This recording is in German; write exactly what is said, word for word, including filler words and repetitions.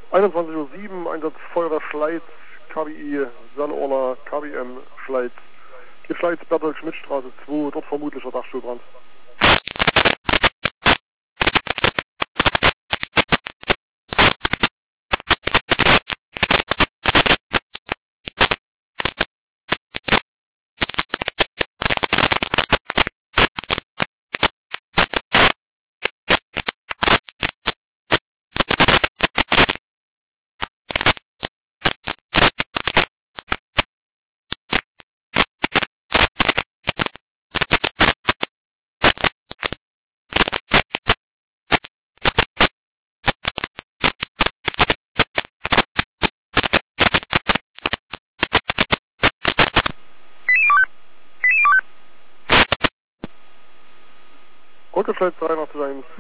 einundzwanzig Uhr sieben, Einsatz Feuerwehr Schleiz, K B I, Sannorla, K B M, Schleiz. Hier Schleiz, Berthold-Schmidt-Straße zwei, dort vermutlicher Dachstuhlbrand. Rückgeschleiz drei nach eins.